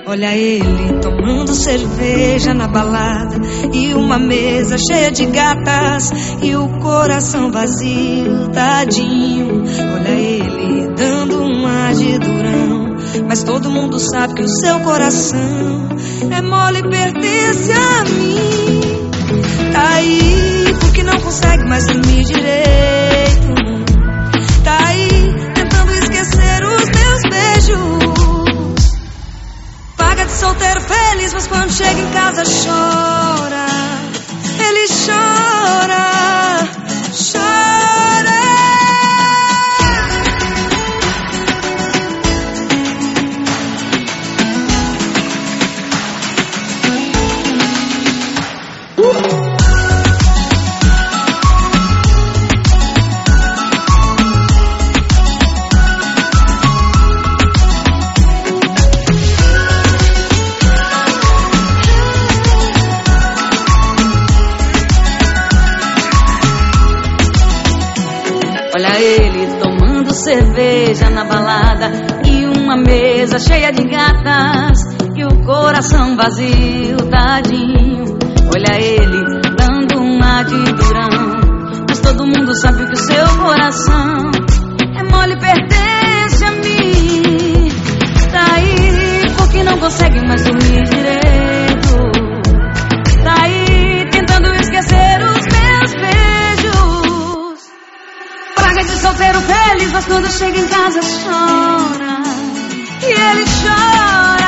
Olha ele tomando cerveja na balada e uma mesa cheia de gatas e o coração vazio, tadinho. Olha ele dando um ar de durão, mas todo mundo sabe que o seu coração é mole e pertence a mim. Tá aí porque não consegue mais dormir direito. Tá aí tentando esquecer os meus beijos. Paga de solteiro feliz, mas quando chega em casa chora. Ele chora, chora. Olha ele tomando cerveja na balada e uma mesa cheia de gatas e o coração vazio, tadinho. Olha ele dando um ar de durão, mas todo mundo sabe que o seu coração é mole e pertence a mim. Tá aí porque não consegue mais dormir direito. Tá aí tentando esquecer os meus beijos. Praga de solteiro feliz, mas quando chega em casa chora. E ele chora.